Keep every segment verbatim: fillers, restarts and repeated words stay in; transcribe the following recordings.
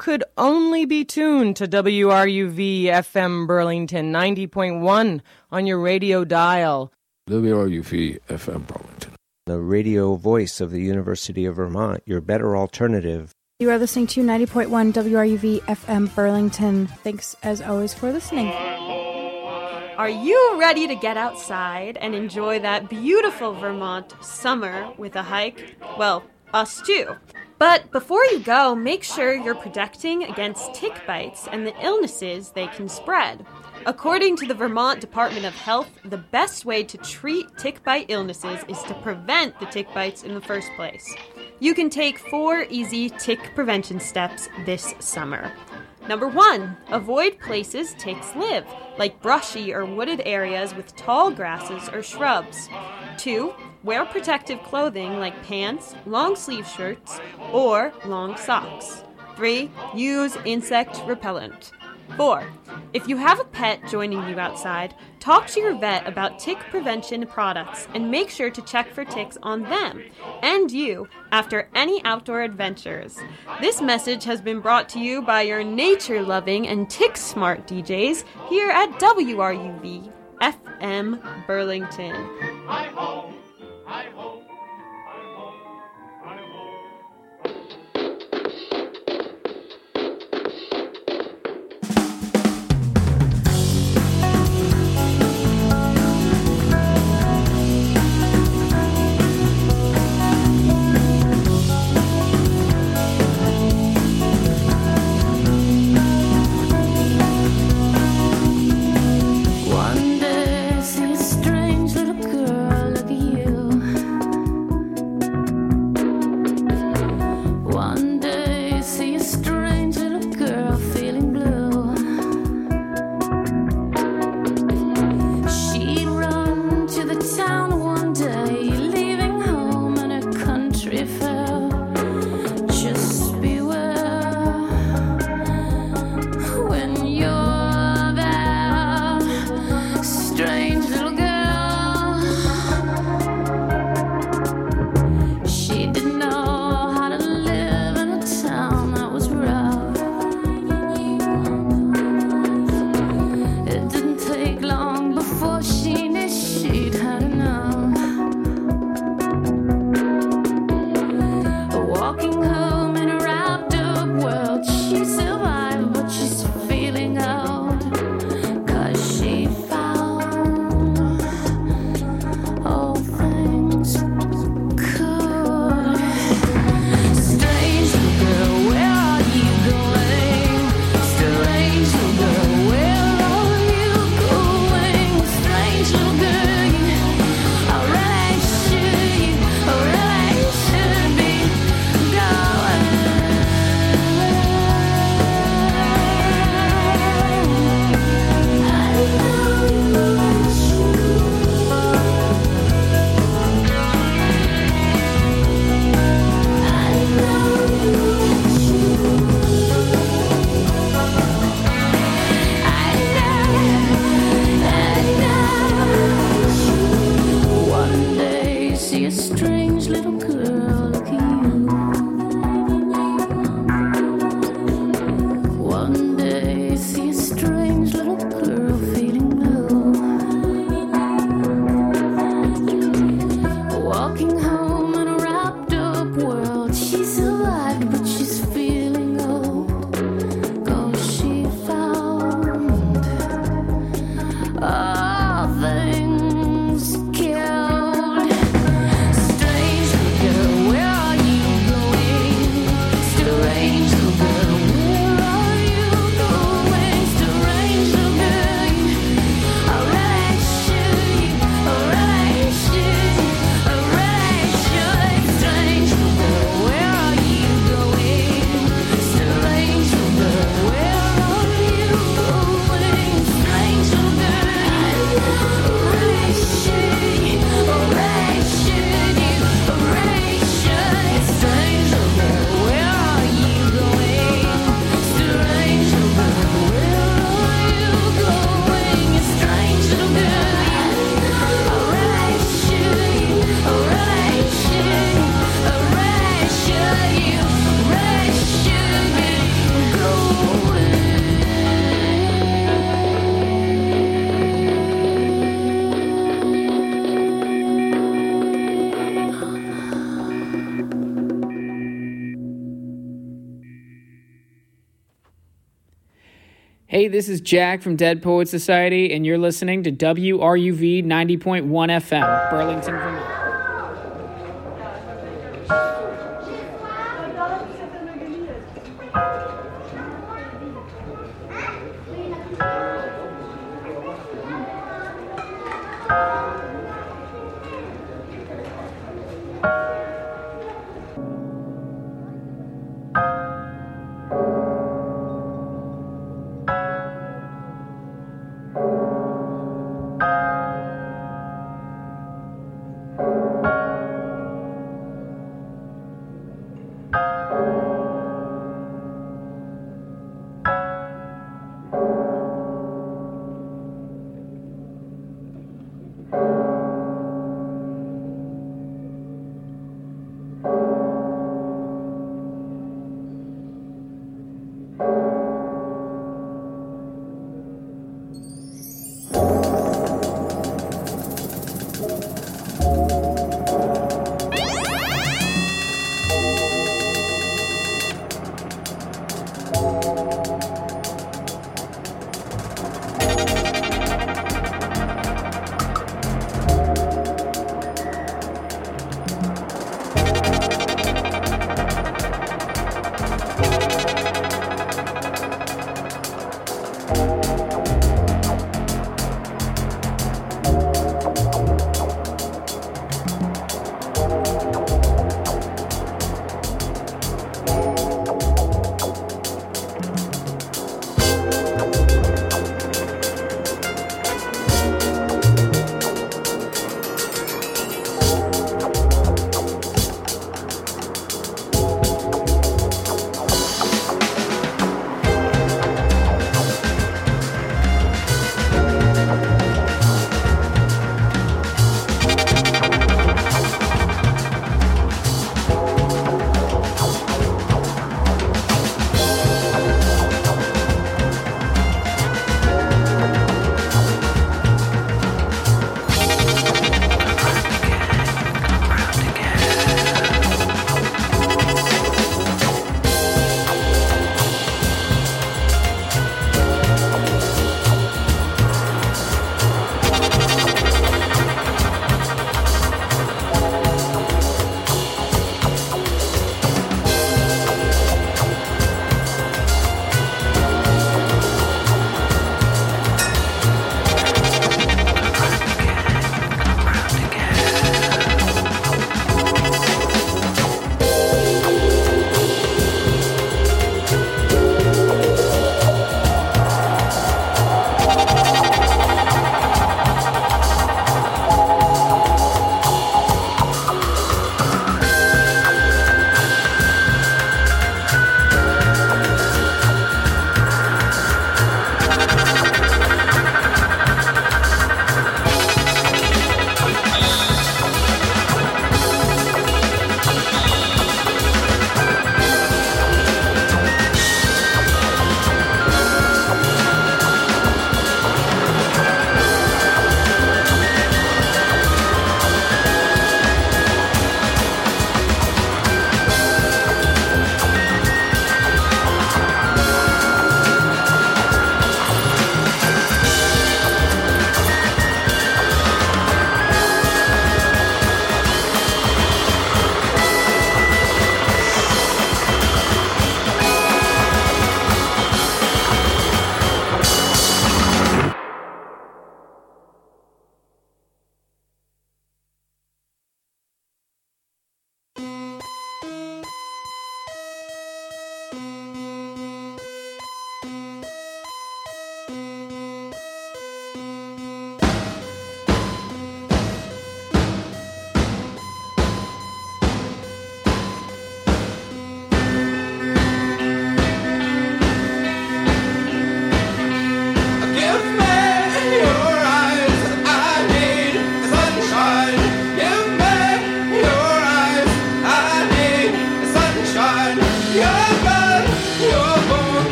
could only be tuned to W R U V F M Burlington ninety point one on your radio dial. W R U V F M Burlington, the radio voice of the University of Vermont, your better alternative. You are listening to ninety point one W R U V F M Burlington. Thanks, as always, for listening. Are you ready to get outside and enjoy that beautiful Vermont summer with a hike? Well, us too. But before you go, make sure you're protecting against tick bites and the illnesses they can spread. According to the Vermont Department of Health, the best way to treat tick bite illnesses is to prevent the tick bites in the first place. You can take four easy tick prevention steps this summer. Number one, avoid places ticks live, like brushy or wooded areas with tall grasses or shrubs. Two, wear protective clothing like pants, long sleeve shirts, or long socks. Three, use insect repellent. Four, if you have a pet joining you outside, talk to your vet about tick prevention products and make sure to check for ticks on them and you after any outdoor adventures. This message has been brought to you by your nature-loving and tick-smart D Js here at W R U V F M Burlington. Hi-ho, hi-ho. One day, see a strange little girl look at you. Hey, this is Jack from Dead Poets Society, and you're listening to W R U V ninety point one F M, Burlington, Vermont. Thank you.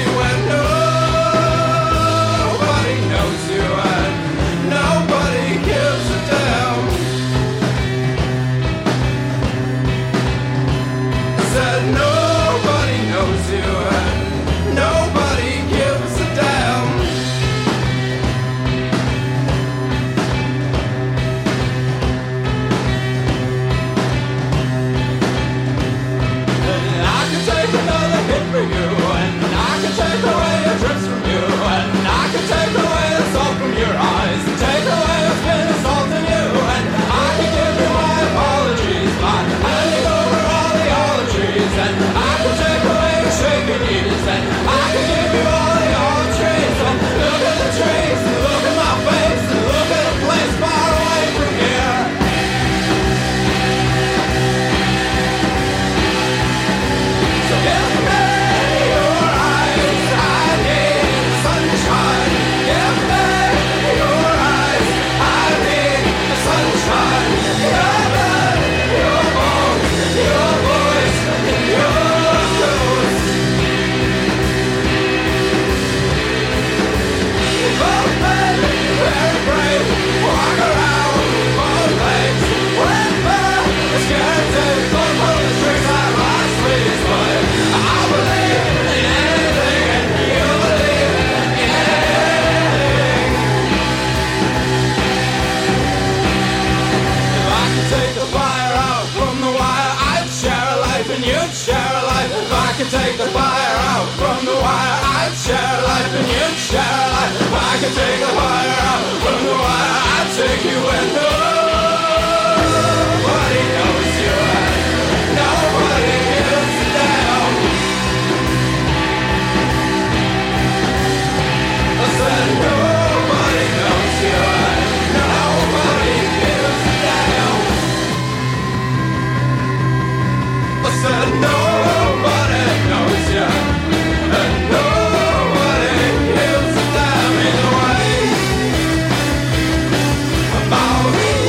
when nobody knows you and nobody gives a damn. I said nobody knows you and nobody gives a damn. And I can take another hit for you, and I can take away your trips from you, and I can take away the salt from your eyes, and take away what's been assaulting you, and I can give you my apologies by handing over all the ologies, and I can take away your shaking knees, and I can give you all the olive trees, and look at the trees, and look at my face, and look at a place far away from here. So give me your eyes, I need sunshine. Give me your eyes, I need the sunshine. Give me your bones, your voice, and your clothes. Both men, very brave, walk around both legs. When the scared days don't pull the strings out of my sleeves, but I believe in anything, and you believe in anything. If I could take the fire out from the wire, I'd share a life and you'd share a life. If I could take the fire out from the wire, I'd share a life and you'd share a life. If I could take the fire out from the wire, I'd take you and nobody knows you and nobody gives a damn. I said nobody knows you and nobody gives a damn. I said nobody knows you and nobody gives a damn either way about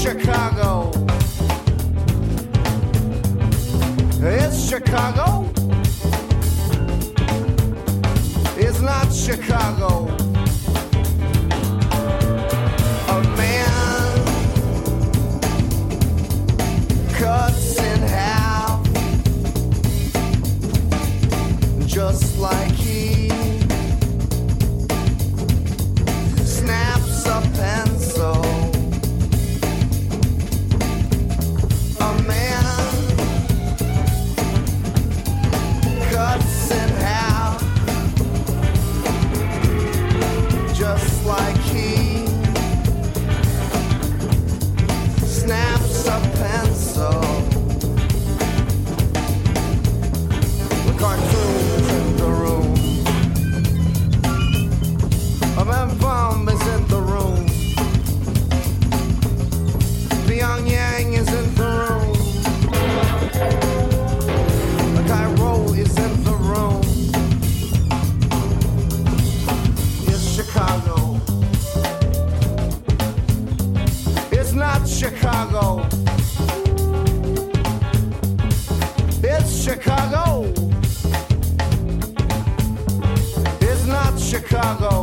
Chicago. It's Chicago. It's not Chicago. A man cuts in half, just like he snaps a pencil. A man cuts in half, just like he snaps a pencil. The cartoon's in the room. A man bomb is in the room. Pyongyang is in the room. A Cairo is in the room. It's Chicago. It's not Chicago. It's Chicago. It's not Chicago.